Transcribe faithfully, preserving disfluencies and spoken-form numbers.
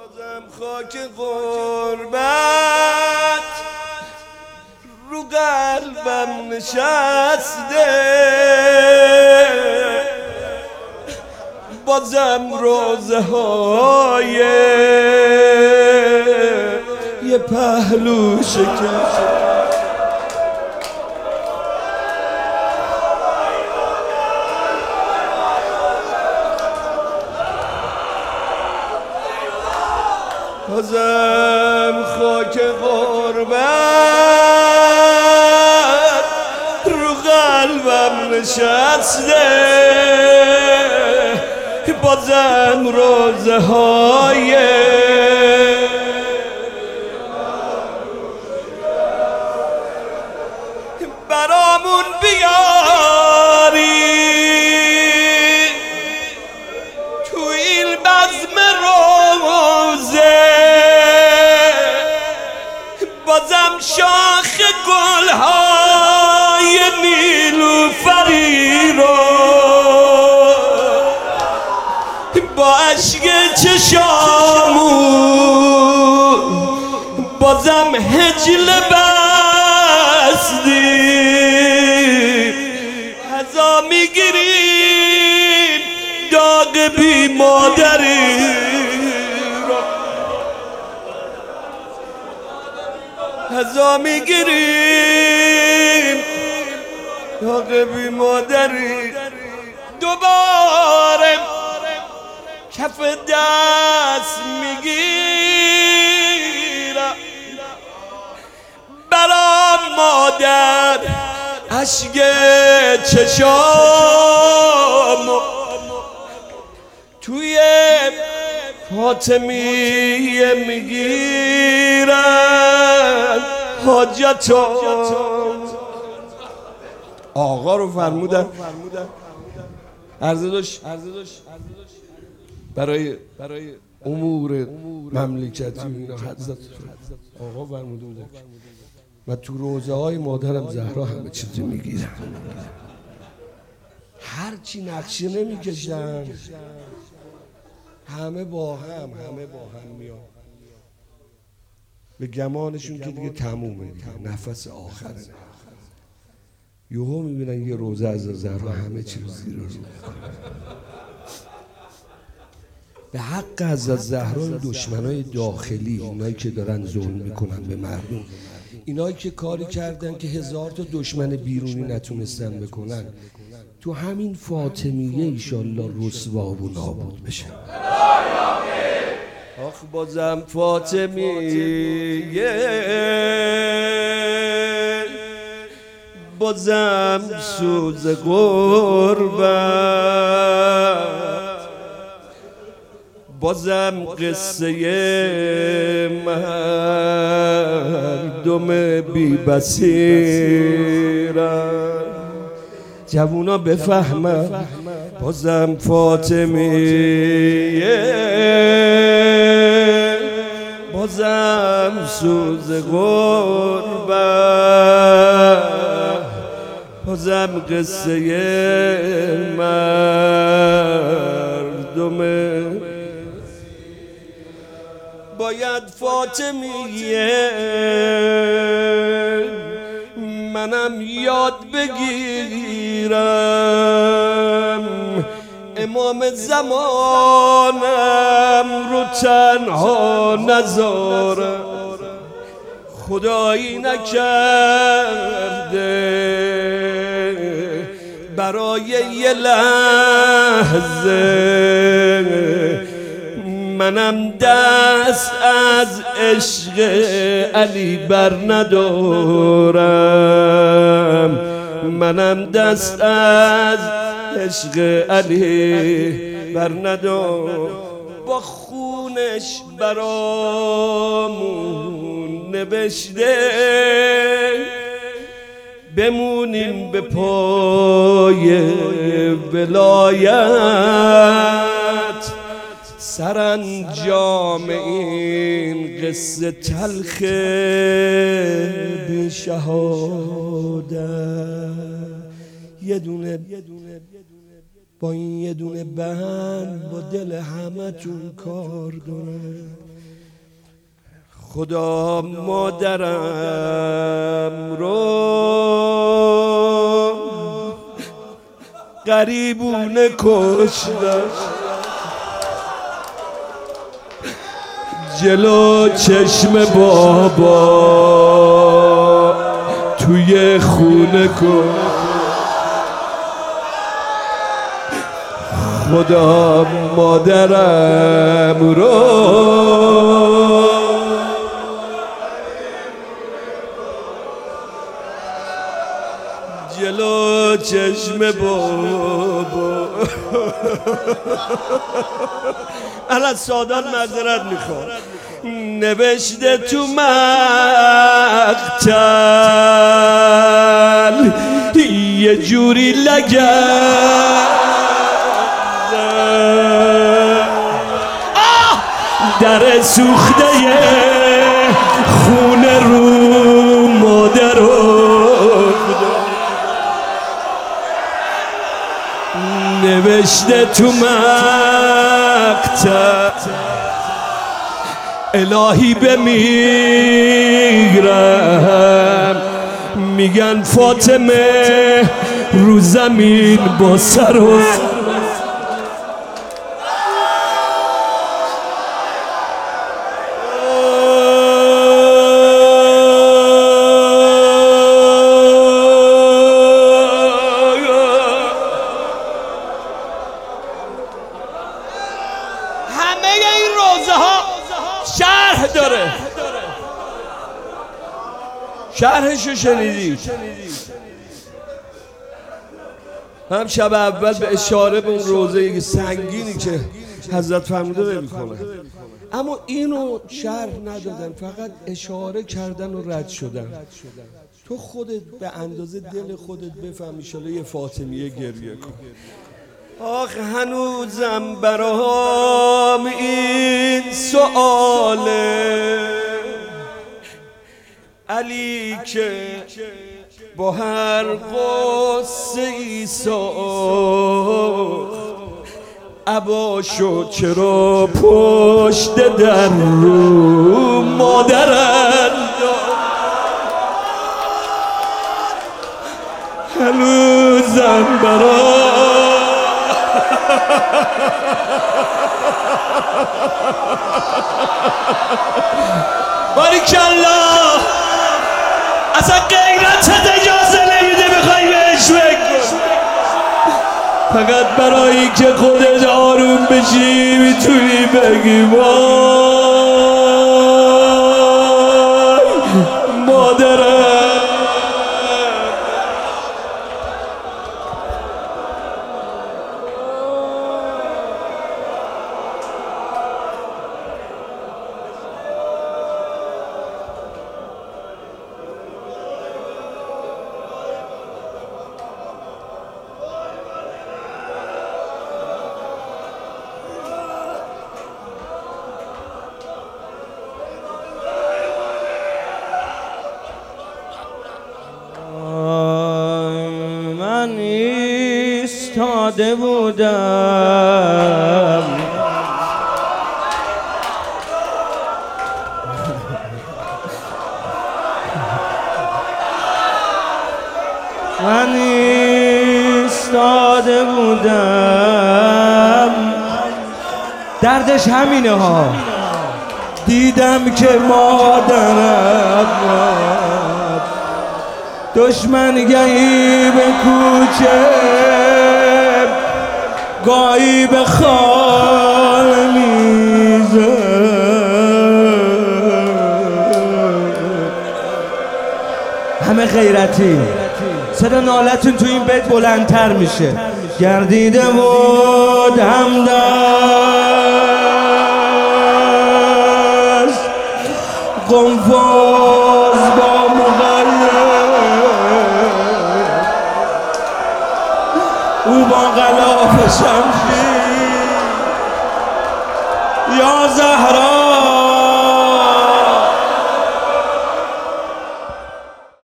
بازم خاک غربت رو قلبم نشسته، بازم روزه های یه پهلو شکست. بازم خاک غربت رو قلبم نشسته، بازم روزه های برامون بیاری تو این بزم روزه، بازم شاخ گلهای نیلوفری رو با اشک چشامون بازم هجل بستیم، هزا میگیریم داغ بی مادری رو، هزا میگیریم داغ بی مادری. دوباره کف دست میگیرم برام مادر اشک چشامو توی فاطمیه میگیرن حاجتو. آقا رو فرمودن عرضه داشت برای برای امور مملکتی اینا حضرت آقا فرموده بودن و تو روزه های مادرم زهرا همه چیزی میگیرن، هرچی نقشه نمیکشن همه با هم همه با هم میان به گمانشون که دیگه تمومه، نفس آخره. یهو میبینن یه روزه از زهرا همه چیز زیر رو به حق حضرت زهرا. دشمنای داخلی، اینایی که دارن ظلم میکنن به مردم، اینایی که کاری کردن که هزار تا دشمن بیرونی نتونستن بکنن، تو همین فاطمیه ایشالله رسوا و نابود بشن. آخ بازم فاطمیه، بازم سوز غربت، بازم قصه مردم بی بصیرت. جوونا بفهمن بازم فاطمیه، بازم سوز غربت، بازم قصه مردم. باید فاطمیه منم یاد بگیرم، امام زمانم رو تنها نذارم، خدایی نکرده برای یه لحظه منم دست از عشق علی بر ندارم، منم دست از عشق علی بر ندارم. با خونش برامون نوشته بمونیم به پای ولایت، سرانجام این قصه تلخ بی شهادت. یه دونه با این یه دونه بند با دل همه تون کار داره. خدا مادرم رو غریبونه کشتن، جلو چشم بابا توی خونه کن. خدا مادرم رو جلو چشم بابا الان سادات معذرت میخوام نوشته تو مقتل یه جوری لگن در سوخته خونه رو مادر نوشته تو مقتل الهی بمیرم میگن فاطمه رو زمین با سر و همه این روزه ها شرح داره. شرحشو شنیدید؟ هم شب اول به اشاره به اون روزه سنگینی که حضرت فرموده نمی‌کنه، اما اینو شرح ندادن، فقط اشاره کردن و رد شدن. تو خودت به اندازه دل خودت بفهم، ایشالا یه فاطمیه گریه کن. آخ هنوزم برام این سؤاله، علی که با هر قصه ای ساخت عباشو چرا پشت در رو مادرن هنوزم برام باریکالله اصلا غیرتت اجازه نمیده بخوای بهش بگو، فقط برایی که خودت آروم بشی میتونی بگی وای مادرم. من ایستاده بودم من ایستاده بودم دردش همینه ها، دیدم که مادرم دشمن گهی به کوچه گاهی به خال میزه، همه غیرتی صدا نالتون تو این بیت بلندتر میشه. گردیده بود همدست قنفاز با او با غلاف شمشیر یا زهرا